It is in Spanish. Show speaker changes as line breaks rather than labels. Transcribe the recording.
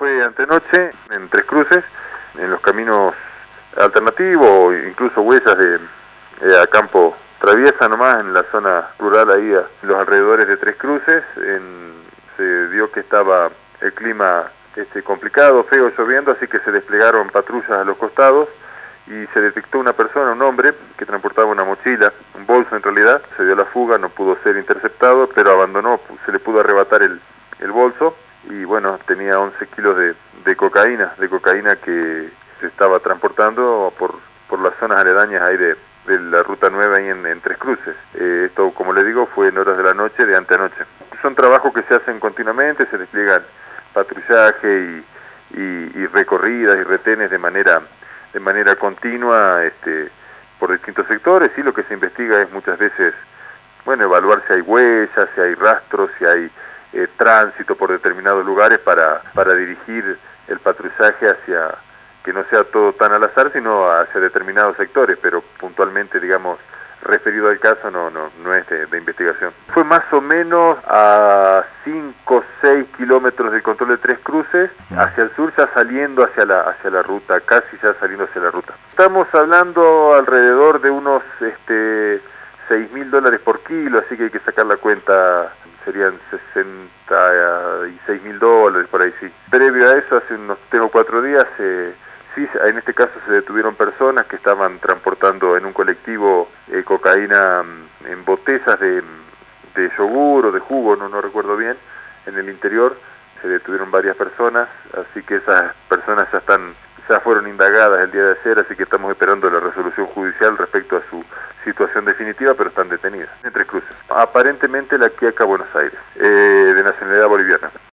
Fue antenoche en Tres Cruces, en los caminos alternativos, incluso huellas a campo traviesa nomás, en la zona rural ahí, en los alrededores de Tres Cruces. Se vio que estaba el clima complicado, feo, lloviendo, así que se desplegaron patrullas a los costados y se detectó una persona, un hombre, que transportaba una mochila, un bolso en realidad. Se dio la fuga, no pudo ser interceptado, pero abandonó, se le pudo arrebatar el bolso, y bueno, tenía 11 kilos de cocaína que se estaba transportando por las zonas aledañas ahí de la Ruta 9 ahí en Tres Cruces. Esto, como le digo, fue en horas de la noche de antenoche. Son trabajos que se hacen continuamente, se despliegan patrullaje y recorridas y retenes de manera continua por distintos sectores, y lo que se investiga es muchas veces, bueno, evaluar si hay huellas, si hay rastros, si hay tránsito por determinados lugares para dirigir el patrullaje hacia, que no sea todo tan al azar, sino hacia determinados sectores, pero puntualmente, digamos, referido al caso, no es de investigación. Fue más o menos a 5 o 6 kilómetros del control de Tres Cruces, hacia el sur, ya saliendo hacia la ruta, casi ya saliendo hacia la ruta. Estamos hablando alrededor de unos $6.000 por kilo, así que hay que sacar la cuenta, serían $66.000 por ahí, sí. Previo a eso, hace unos 3 o 4 días, sí, en este caso se detuvieron personas que estaban transportando en un colectivo cocaína en botellas de yogur o de jugo, no recuerdo bien, en el interior. Se detuvieron varias personas, así que esas personas ya fueron indagadas el día de ayer, así que estamos esperando la resolución judicial respecto a su situación definitiva, pero están detenidas en Tres Cruces. Aparentemente la Quiaca, Buenos Aires, de nacionalidad boliviana.